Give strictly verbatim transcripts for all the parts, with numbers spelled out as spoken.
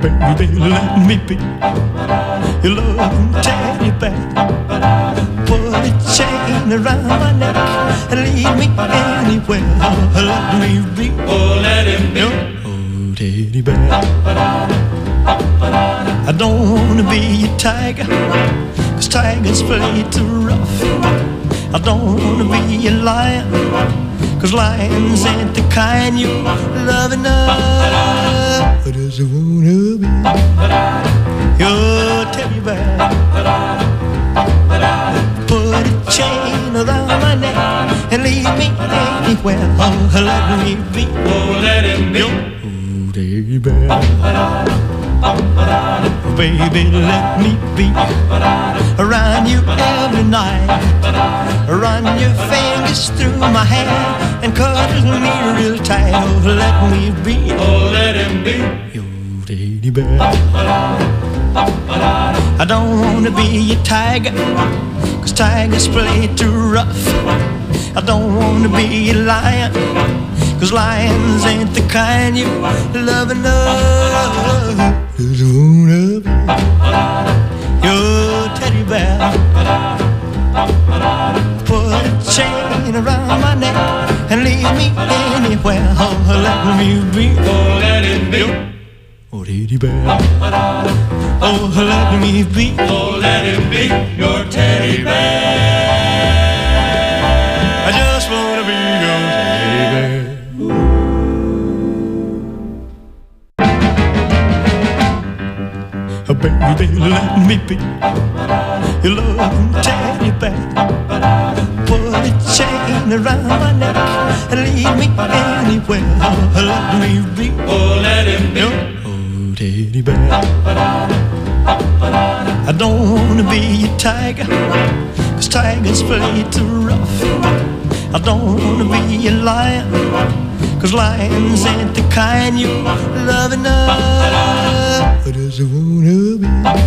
Baby, let me be your loving teddy bear. Put a chain around my neck and lead me anywhere. Let me be, oh, let him be your oh, teddy bear. I don't wanna be a tiger, 'cause tigers play too rough. I don't wanna be a lion, 'cause lions ain't the kind you love enough. I just wanna be your teddy bear. Put a chain around my neck and lead me anywhere. Oh, let me be, oh, let him be your oh, teddy bear. Baby, let me be around you every night. Run your fingers through my hair and cuddle me real tight. Oh, let me be, oh, let him be your teddy bear. I don't wanna be a tiger, 'cause tigers play too rough. I don't wanna be a lion, 'cause lions ain't the kind you love enough. Just wanna be your teddy bear. Put a chain around my neck and lead me anywhere. Oh, let me be, oh, let it be your oh, teddy bear. Oh, let me be, oh, let it be your teddy bear. I just wanna be your teddy bear. Baby, let me be your loving teddy bear. Put a chain around my neck and lead me anywhere. Oh, let me be, oh, let him be your oh, teddy bear. I don't wanna be a tiger, 'cause tigers play too rough. I don't wanna be a lion, 'cause lions ain't the kind you love enough. I just wanna be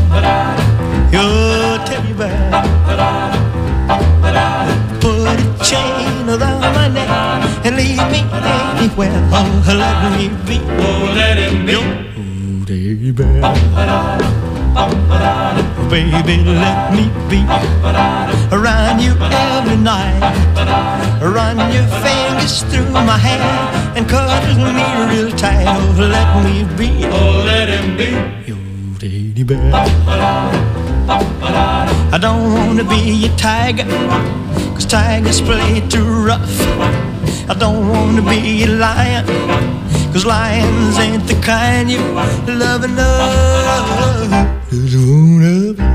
your teddy bear. Put a chain around my neck and lead me anywhere. Oh, let me be, oh, let him be your oh, teddy bear. Baby, let me be around you every night. Run your fingers through my hair and cuddle me real tight. Oh, let me be, oh, let him be your teddy bear. I don't wanna be a tiger, 'cause tigers play too rough. I don't wanna be a lion, 'cause lions ain't the kind you love enough. Just wanna be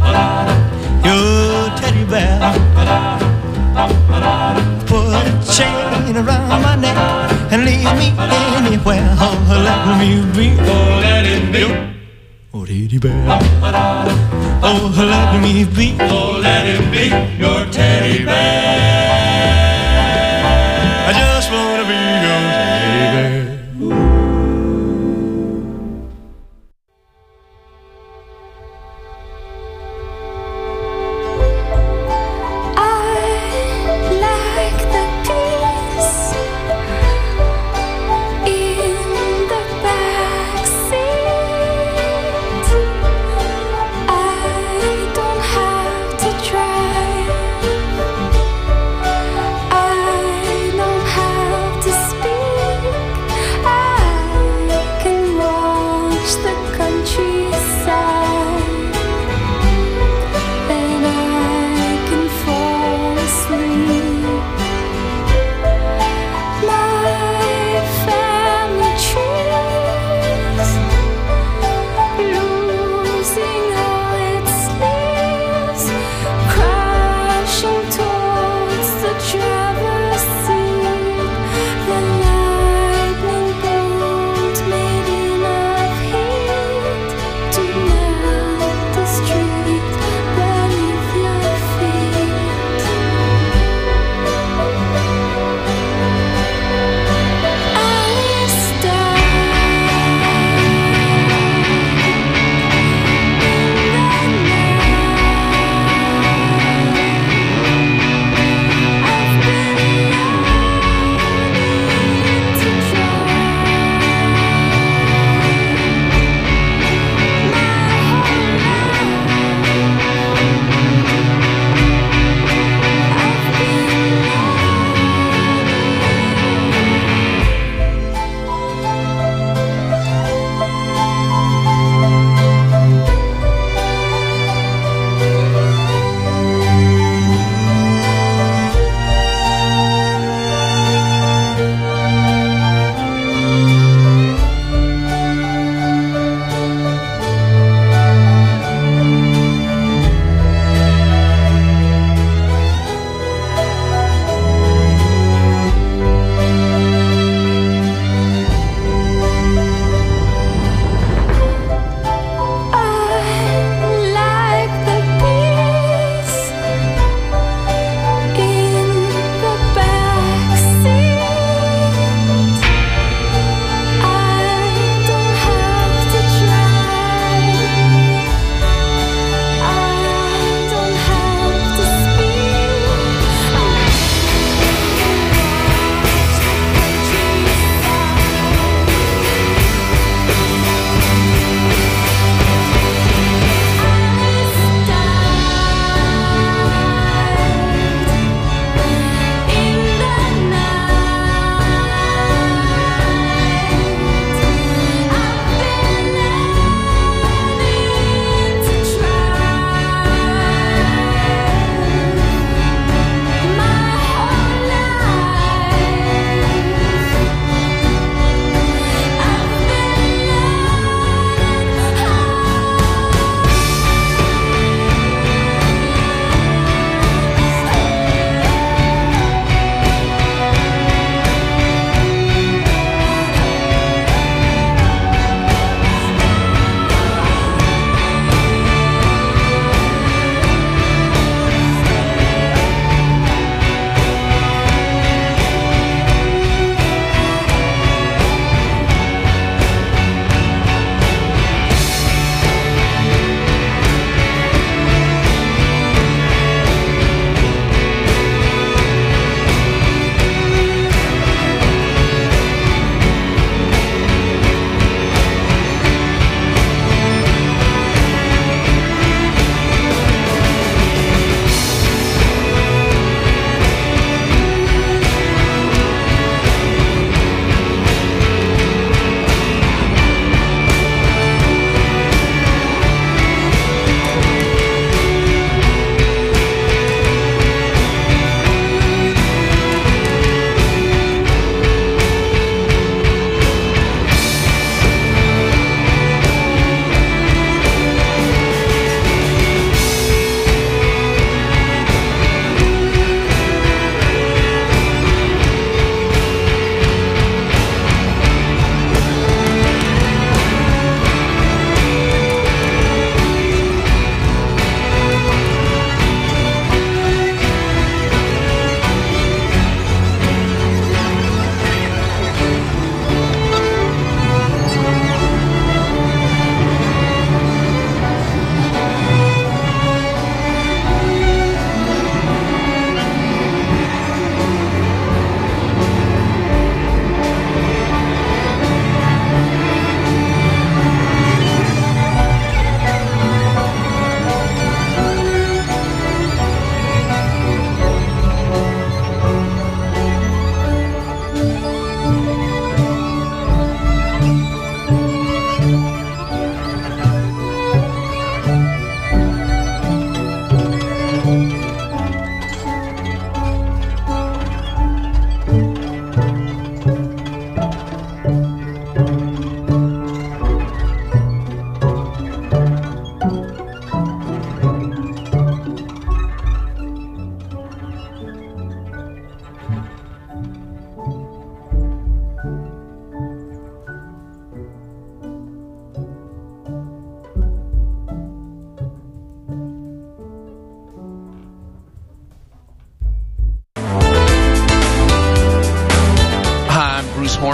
your teddy bear. Put a chain around my neck and lead me anywhere. Oh, let me be, oh, let it be your oh, teddy bear. Oh, let me be, oh, let it be your teddy bear. I just wanna be your teddy bear. I don't have to try.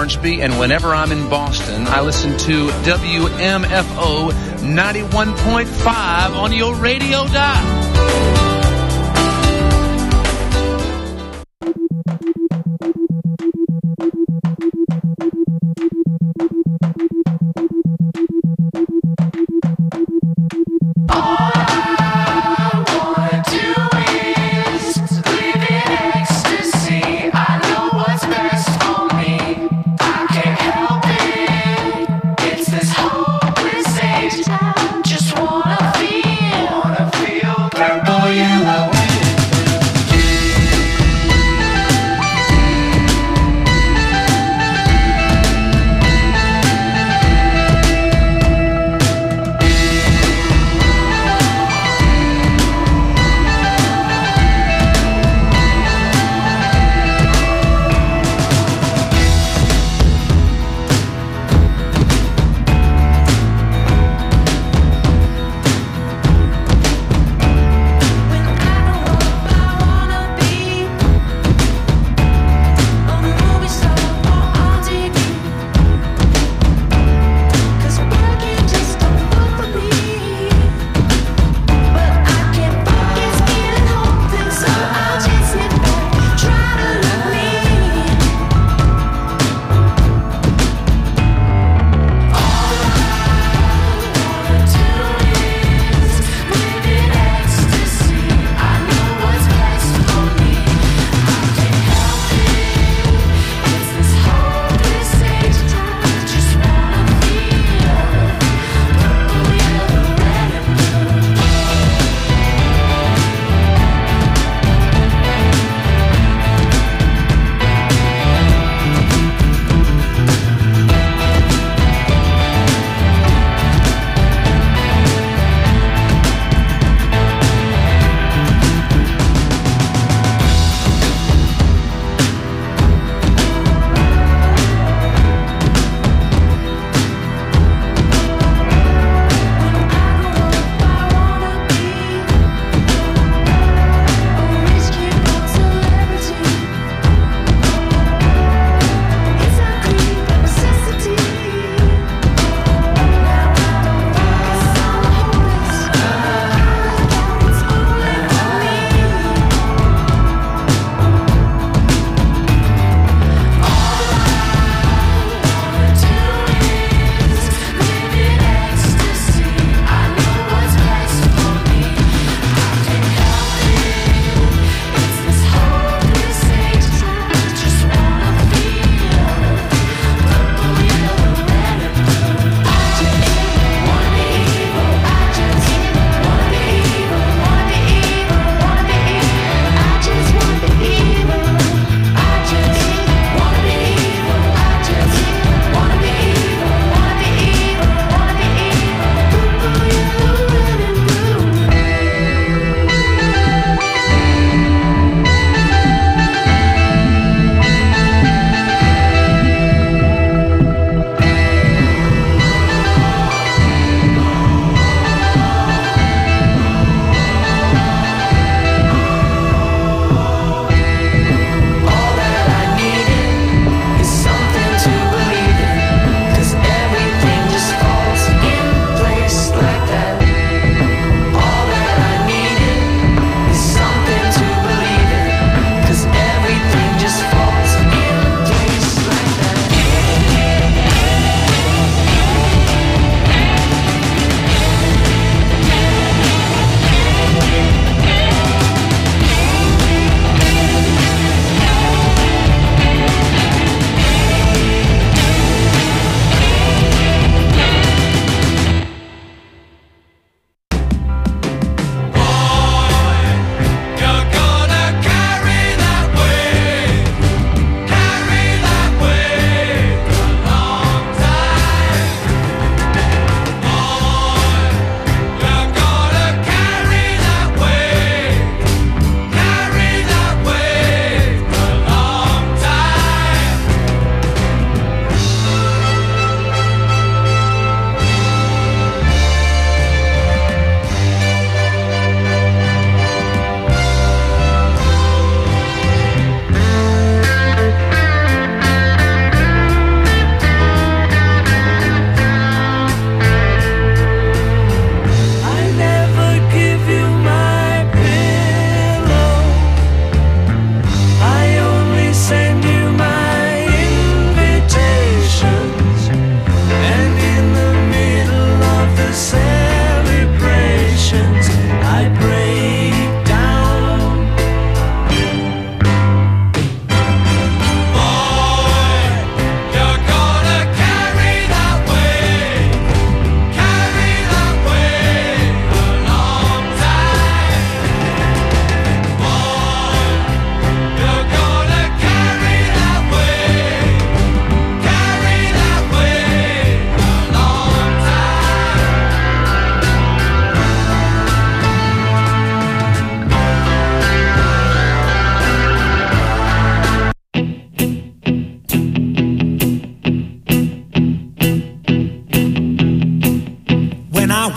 Hornsby, and whenever I'm in Boston, I listen to W M F O ninety-one point five on your radio dial. Just wanna feel, wanna feel.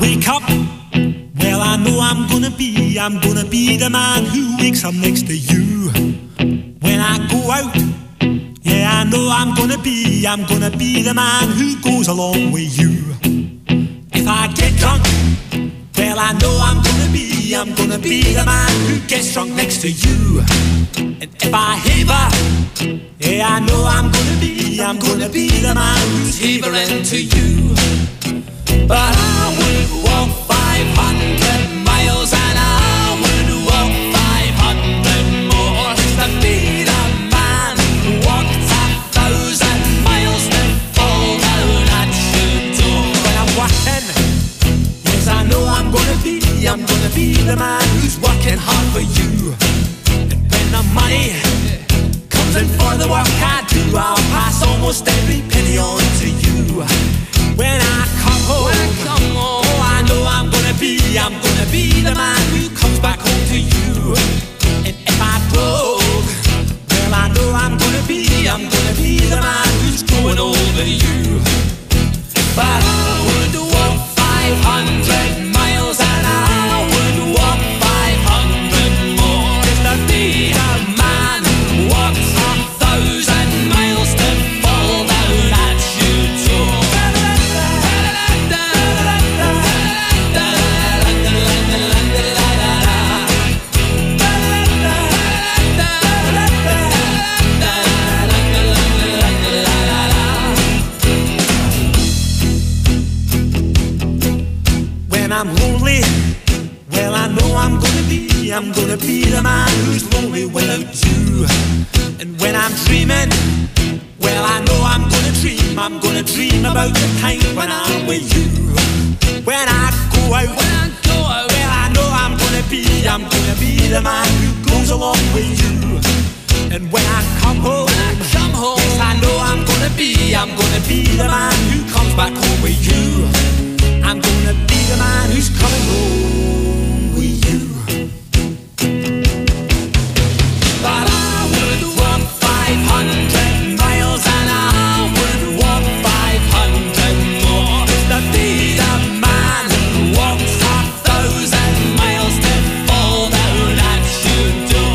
wake up, well I know I'm gonna be, I'm gonna be the man who wakes up next to you. When I go out, yeah I know I'm gonna be, I'm gonna be the man who goes along with you. If I get drunk, well I know I'm gonna be, I'm gonna be the man who gets drunk next to you. And if I haver, yeah I know I'm gonna be, I'm gonna be the man who's havering to you. But I would walk five hundred miles and I would walk five hundred more to be the man who walked a thousand miles to fall down at your door. When I'm walking, yes I know I'm gonna be, I'm gonna be the man who's working hard for you. And when the money comes in for the work I do, I'll pass almost every penny on to you. When I come home, when I come home, oh I know I'm gonna be, I'm gonna be the man who comes back home to you. And if I broke, well I know I'm gonna be, I'm gonna be the man who's growing over you. But I would walk five hundred miles and I would walk five hundred more just to be the man who walks a thousand miles to fall down at your door. When I'm lonely, well I know I'm gonna be, I'm gonna be the man who's lonely without you. And when I'm dreaming, well I know I'm gonna dream, I'm gonna dream about the time when I'm with you. When I go out, when I go out, well I know I'm gonna be, I'm gonna be the man who goes along with you. And when I come home, when I come home, yes I know I'm gonna be, I'm gonna be the man who comes back home with you. I'm gonna be the man who's coming home with you. But I would walk five hundred miles and I would walk five hundred more just to be the man who walks a thousand miles to fall down at your door.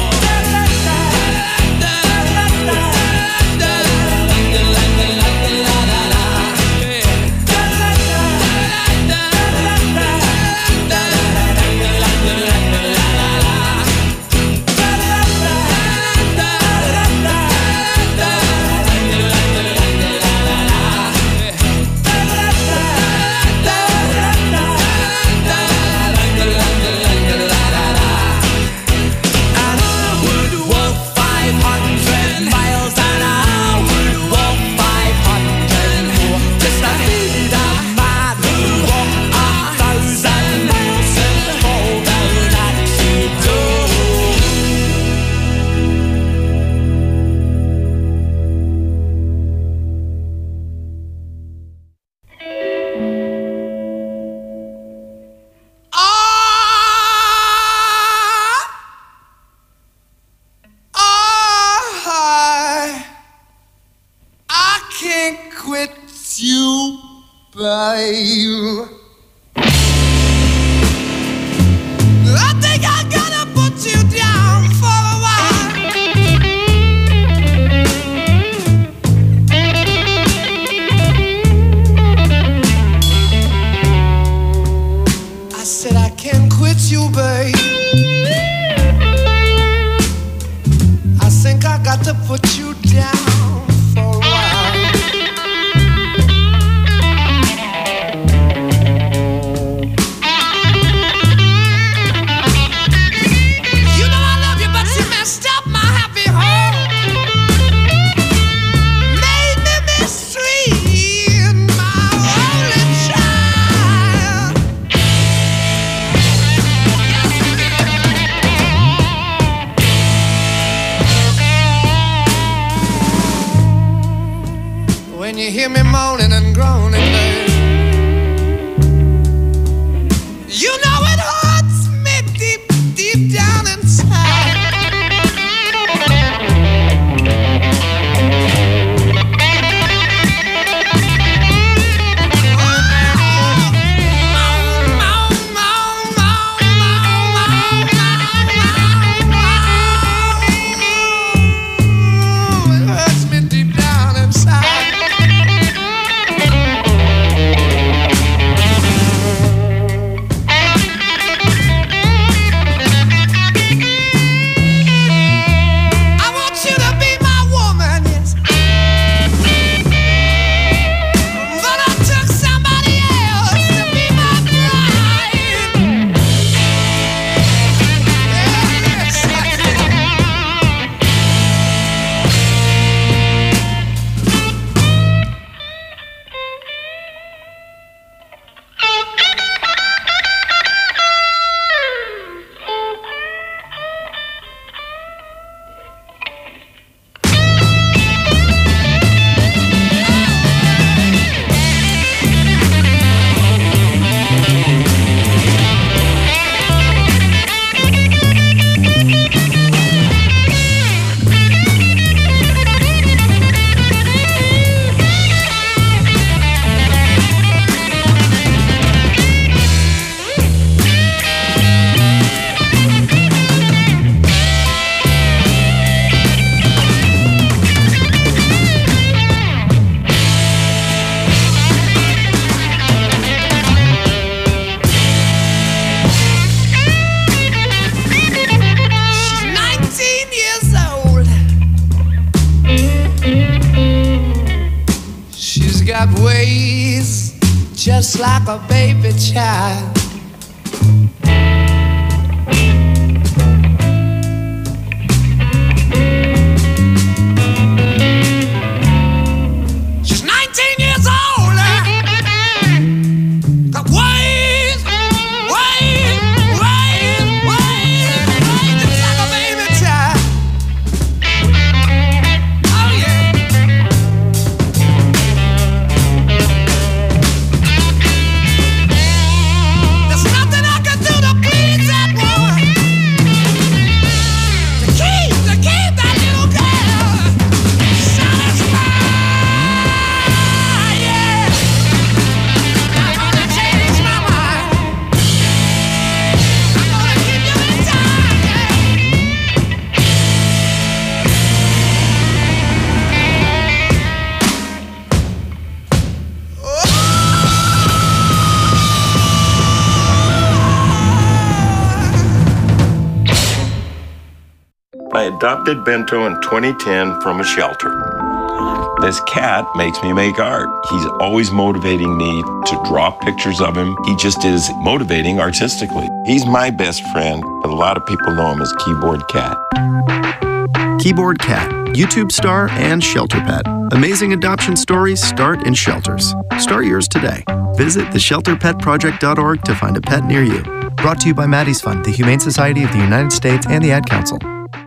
ways, just like a baby child. She's nineteen years old. Got ways, ways, ways, ways, ways, just like a baby child. Oh yeah. There's nothing I can do to please that woman. To keep, to keep that little girl satisfied, yeah. I'm gonna change my mind. I'm gonna keep you in time, yeah. I adopted Bento in twenty ten from a shelter. This cat makes me make art. He's always motivating me to draw pictures of him. He just is motivating artistically. He's my best friend, but a lot of people know him as Keyboard Cat. Keyboard Cat, YouTube star and shelter pet. Amazing adoption stories start in shelters. Start yours today. Visit the shelter pet project dot org to find a pet near you. Brought to you by Maddie's Fund, the Humane Society of the United States, and the Ad Council.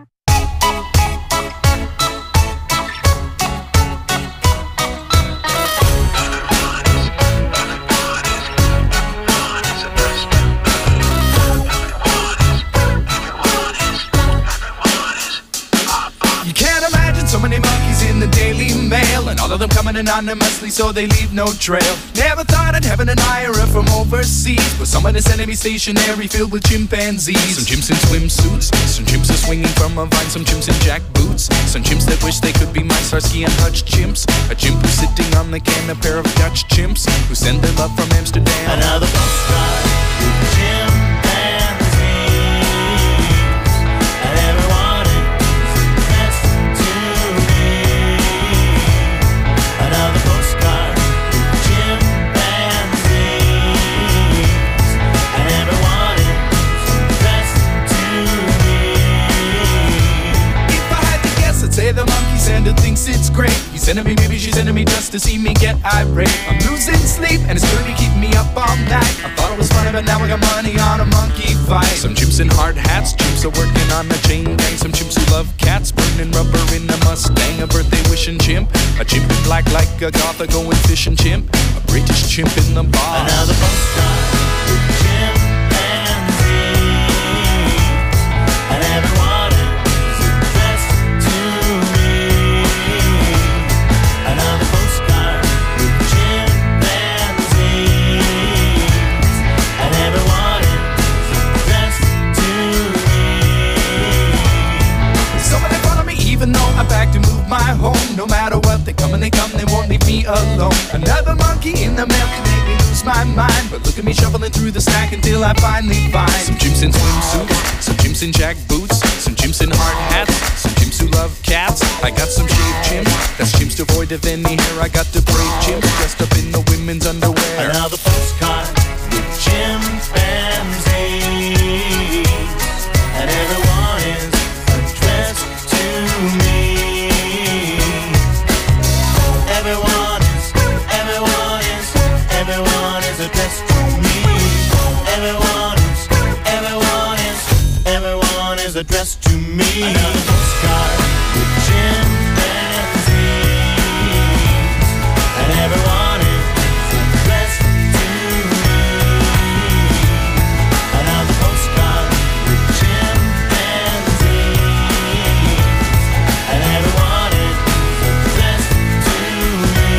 You can't imagine so many monkeys in the Daily Mail, and all of them coming anonymously so they leave no trail. Never thought I'd have an admirer from overseas, but someone is sending me stationery filled with chimpanzees. Some chimps in swimsuits, some chimps are swinging from a vine, some chimps in jack boots, some chimps that wish they could be my Starsky and Hutch chimps. A chimp who's sitting on the can, a pair of Dutch chimps who send their love from Amsterdam. Another postcard with chimpanzees, and everyone is best to me. Another postcard with chimpanzees, and everyone is best to me. If I had to guess, I'd say the monkey sender thinks it's great. He's sending me, maybe she's sending me just to see me get irate. I'm losing sleep and it's really keeping me up all night. I thought it was funny, but now I got money on a monkey fight. Some chimps in hard hats, chimps are working on a chain gang. Some chimps who love cats, burning rubber in a Mustang. A birthday wishing chimp, a chimp in black like a goth, a going fishing chimp, a British chimp in the bar. Another postcard with chimpanzees, and everyone is best to me. Another postcard with chimpanzees, and everyone is best to me. Some of them follow me even though I back to move my home. No matter what, they come and they come, they won't leave me alone. Another monkey in the mail can make me lose my mind, but look at me shuffling through the stack until I finally find some chimps in swimsuits, some chimps in jack boots, some chimps in hard hats, some chimps who love cats. I got some shaved chimps, that's chimps devoid of any hair. I got the brave chimps dressed up in the women's underwear. Another postcard with chimpanzees, and everyone is addressed to me. Everyone is, everyone is, everyone is addressed to me. Everyone is, everyone is, everyone is addressed to me. Another postcard with chimpanzees, and everyone is addressed to me. Another postcard with chimpanzees, and everyone is addressed to me.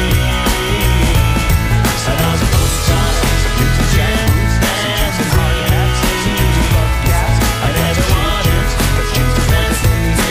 Another postcard with chimpanzees, and everyone is addressed to me.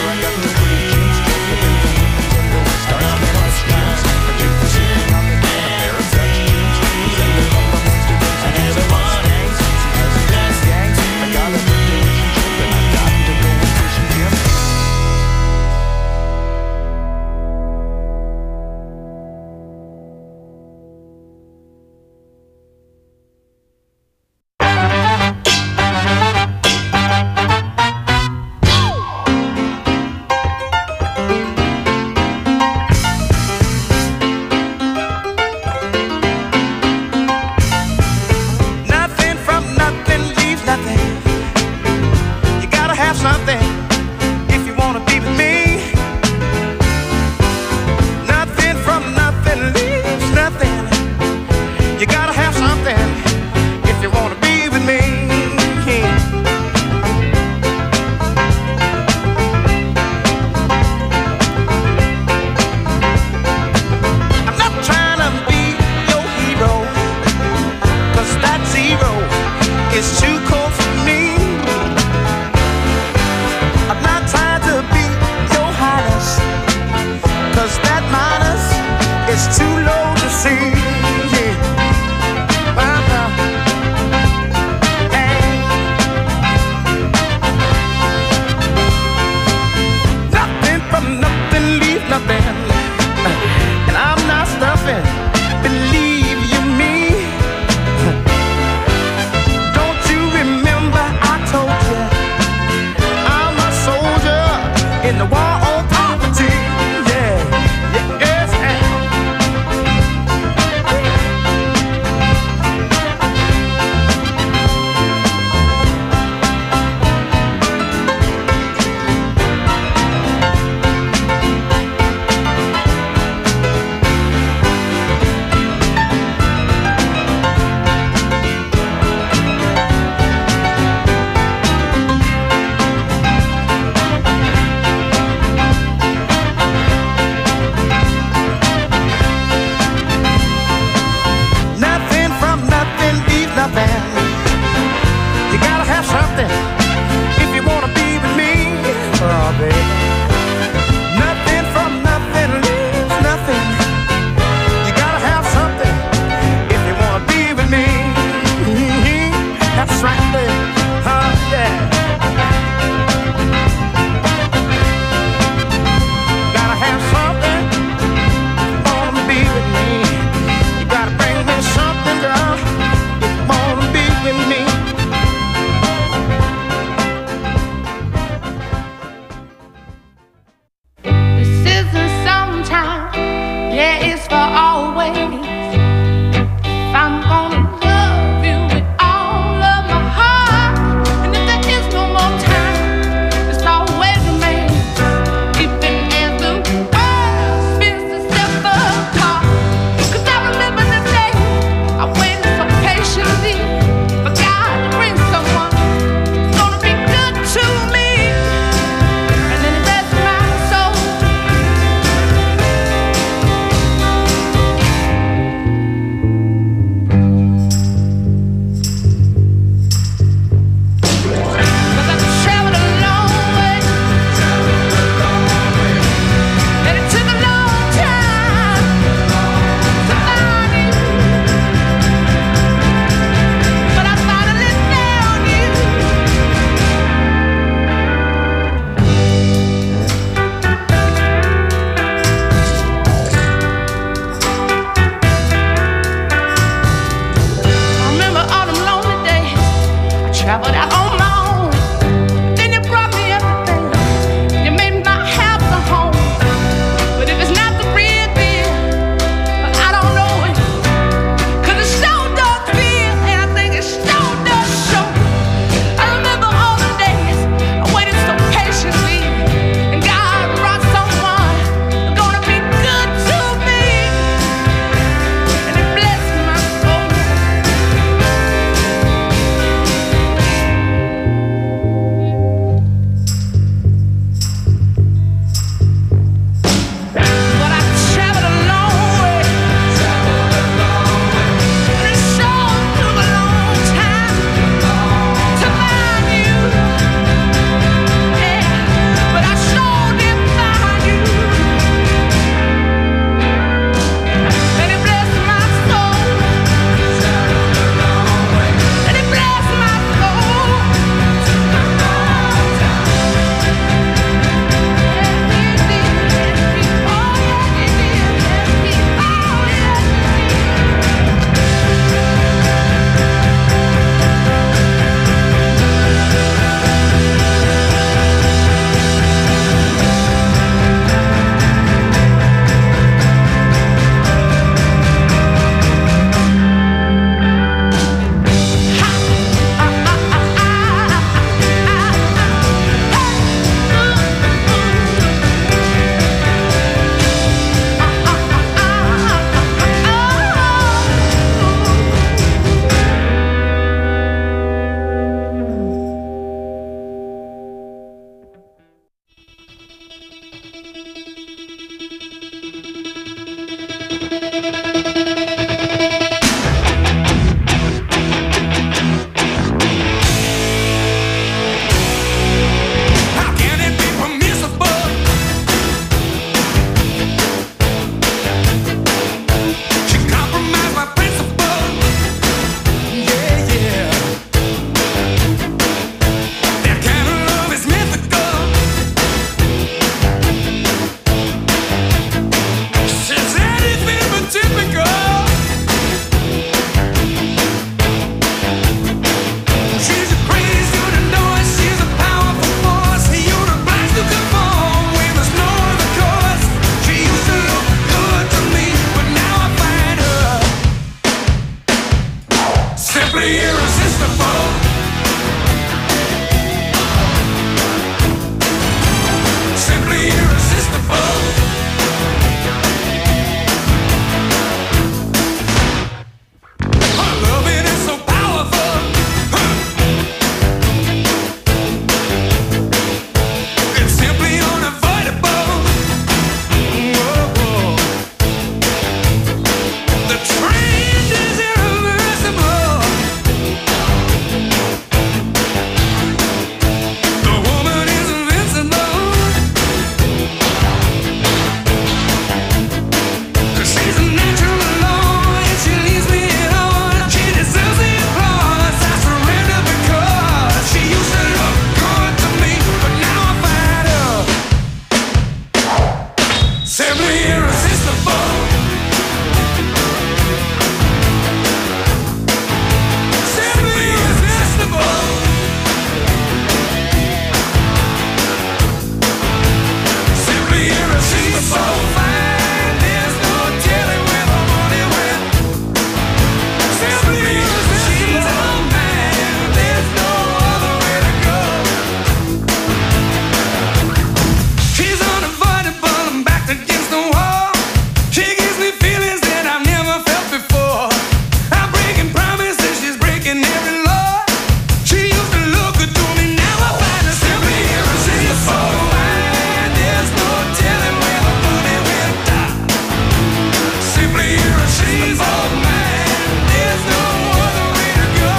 Simply irresistible. Simply irresistible. Her loving is so powerful. It's simply unavoidable. Whoa, whoa. The trend is irreversible. The woman is invincible. 'Cause she's a natural law, and she leaves me alone. She deserves the applause. I surrender because she used to look good to me, but now I find her simply irresistible. Simply irresistible. Simply irresistible. Fine, there's no telling where the money went. Simply irresistible. Man, there's no other way to go. She's unavoidable. I'm backed against the wall. She gives me feelings that I've never felt before. I'm breaking promises, she's breaking every law. She used to look good to me, now I find her simply irresistible. And there's no telling where the money went. Simply irresistible, man. There's no other way to go.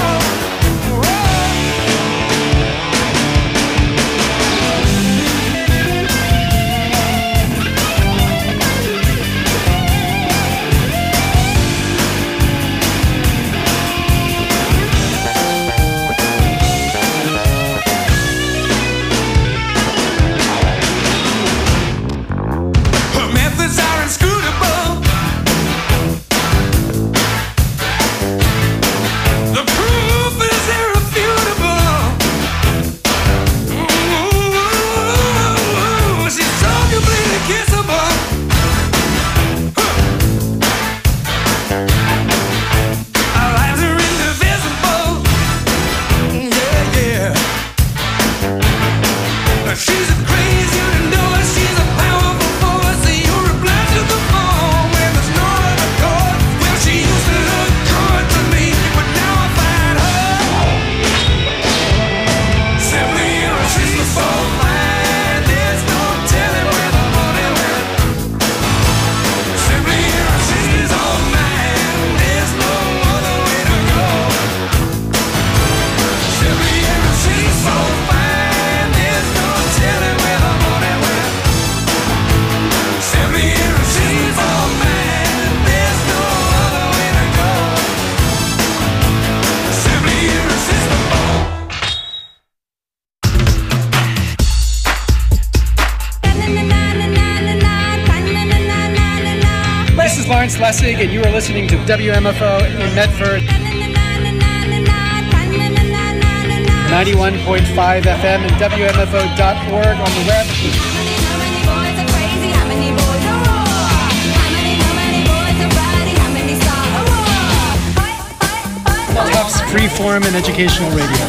Her methods are inscrutable. The proof is irrefutable. Ooh, she's so completely kissable. Our lives are indivisible. Yeah, yeah. She's a crazy, you know it. She's a powerful force. You're a blast to the phone when there's no other chord. Well, she used to look good to me, but now I find her simply irresistible. And there's no telling where the money went. Simply irresistible, man. There's no other way to go. Simply irresistible, man. There's no telling where the money went. Simply irresistible, man. There's no other way to go. Simply irresistible. This is Lawrence Lessig, and you are listening to W M F O in Medford, ninety-one point five F M and W M F O dot org on the web. Tufts Freeform and Educational Radio.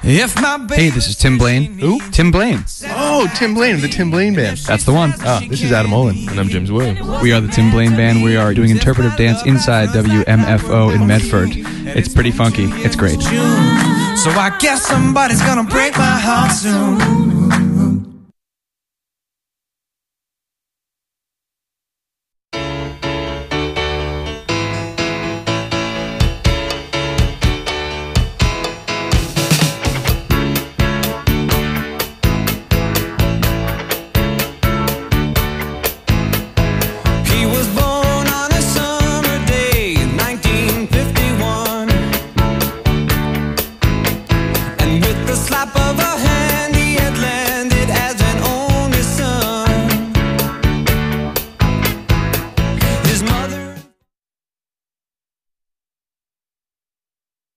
If my Hey, this is Tim Blaine. Who? Tim Blaine. Oh, Tim Blaine of the Tim Blaine Band. That's the one. Ah, this is Adam Olin. And I'm James Williams. We are the Tim Blaine Band. We are doing interpretive dance inside W M F O in Medford. It's pretty funky. It's great. So I guess somebody's gonna break my heart soon.